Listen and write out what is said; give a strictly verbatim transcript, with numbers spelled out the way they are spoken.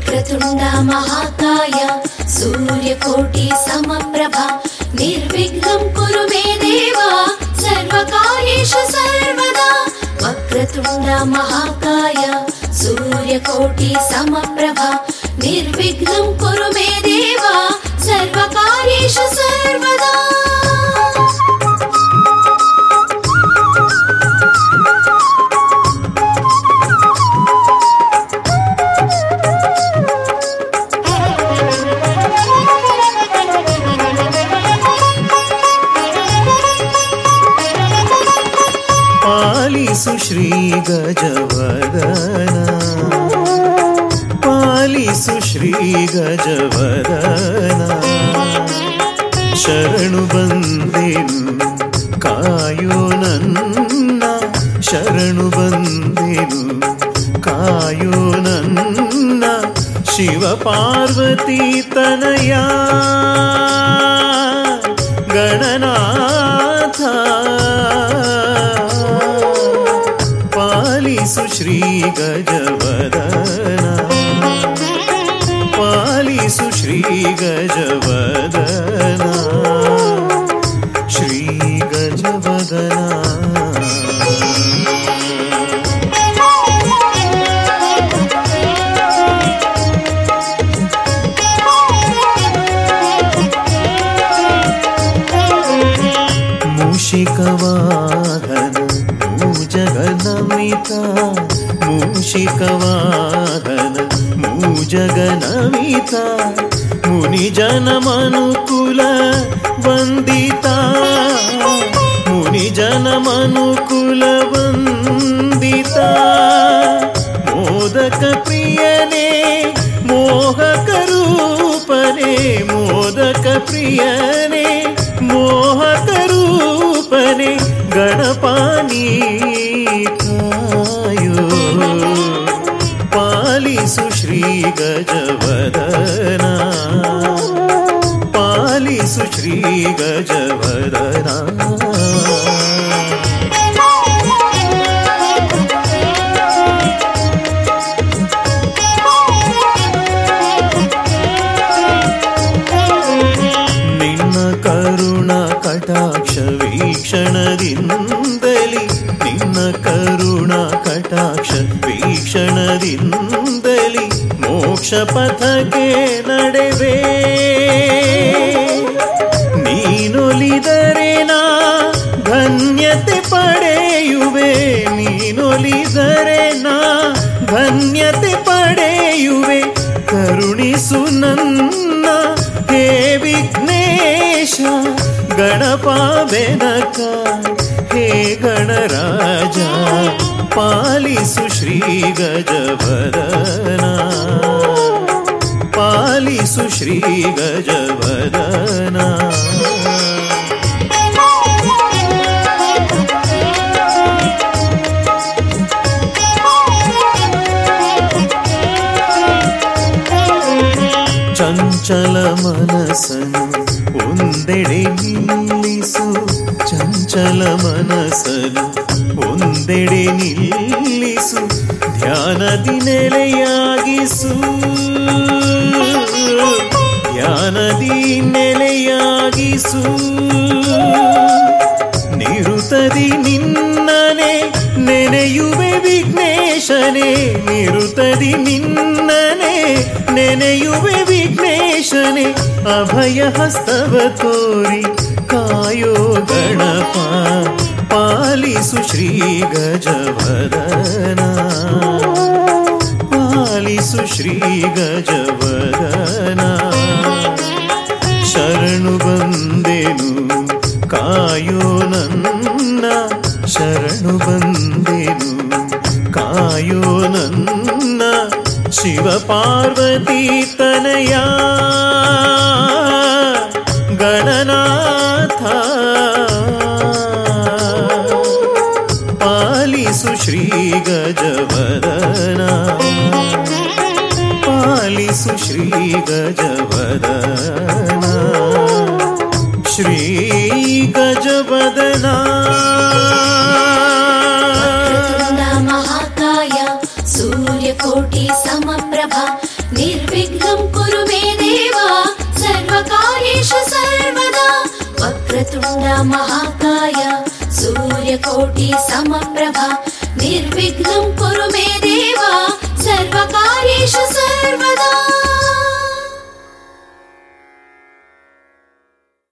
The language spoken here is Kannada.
वक्रतुण्ड महाकाय सूर्यकोटि समप्रभा निर्विघ्नं कुरु मे देव सर्वकार्येषु सर्वदा। वक्रतुण्ड महाकाय सूर्यकोटि समप्रभा निर्विघ्नं कुरु मे देव सर्वकार्येषु सर्वदा। पालिसु श्री गजवदना पालिसु श्री गजवदना शरणु बंदेनु कायो नन्न शरणु बंदेनु कायो नन्न शिव पार्वती तनया गणनाथ पालिसु श्री गजवदना पालिसु श्री गजवदना श्री गजवदना। मूषिकवाहन मूजगनमिता मूषिकवाहन मूजगनमिता मुनिजन मनुकुल वंदिता मुनिजन मनुकुल वंदिता मोदक प्रियने मोहक रूपने मोदक प्रियने मोहक रूपने गणपानी कायो पालिसु श्री गजवदना पालिसु श्री गजवदना। ನಿನ್ನ ಕರುಣ ಕಟಾಕ್ಷ ವೀಕ್ಷಣದಿಂದಲಿ ನಿನ್ನ ಕರುಣ ಕಟಾಕ್ಷ ವೀಕ್ಷಣದಿಂದಲಿ ಮೋಕ್ಷ ಪಥಕ್ಕೆ ನಡೆವೆ ನೀನೊಲಿದರೆ ನಾ ಧನ್ಯತೆ ಪಡೆಯುವೆ ನೀನೊಲಿದರೆ ನಾ ಧನ್ಯತೆ ಪಡೆಯುವೆ ಕರುಣಿಸು ನನ್ನ ಹೇ ವಿಘ್ನೇಶ ಗಣಪ ಬೆನಕ ಹೇ ಗಣರಾಜ ಪಾಲಿಸು ಶ್ರೀ ಗಜವದನ ಪಾಲಿಸು ಶ್ರೀ ಗಜವದನ। ಚಂಚಲ ಮನಸ್ಸನ್ನು ಒಂದೆಡೆ ನಿಲ್ಲಿಸು ಚಂಚಲ ಮನಸ್ಸನ್ನು ಒಂದೆಡೆ ನಿಲ್ಲಿಸು ಧ್ಯಾನದಿ ನೆಲೆಯಾಗಿಸು ಧ್ಯಾನದಿ ನೆಲೆಯಾಗಿಸು ನಿರುತದಿ ನಿನ್ನನೆ ನೆನೆಯುವೆ ವಿಘ್ನೇಶನೇ ನಿರುತದಿ ನಿನ್ನನೆ ನೆನೆಯುವೆ ವಿಘ್ನೇಶನೇ ಅಭಯ ಹಸ್ತವ ತೋರಿ ಕಾಯೋ ಗಣಪ ಪಾಲಿಸು ಶ್ರೀ ಗಜವದನ ಪಾಲಿಸು ಶ್ರೀ ಗಜವದನ ಶರಣು ಬಂದೆನು ಕಾಯೋ ನನ್ನ ಶರಣು ಬಂದೆನು ಕಾಯೋ ನನ್ನ ಶಿವ ಪಾರ್ವತಿ ತನಯ ಗಣನಾಥ ಪಾಲಿಸು ಶ್ರೀ ಗಜವದನ ಪಾಲಿಸು ಶ್ರೀ ಗಜವದನ ಶ್ರೀ ಗಜವದನ। महाकाय सूर्यकोटि समप्रभा నిర్విఘ్నం కురు మే దేవా సర్వకార్యేషు సర్వదా వక్రతుండ మహాకాయ సూర్యకోటి సమప్రభ నిర్విఘ్నం కురు మే దేవా సర్వకార్యేషు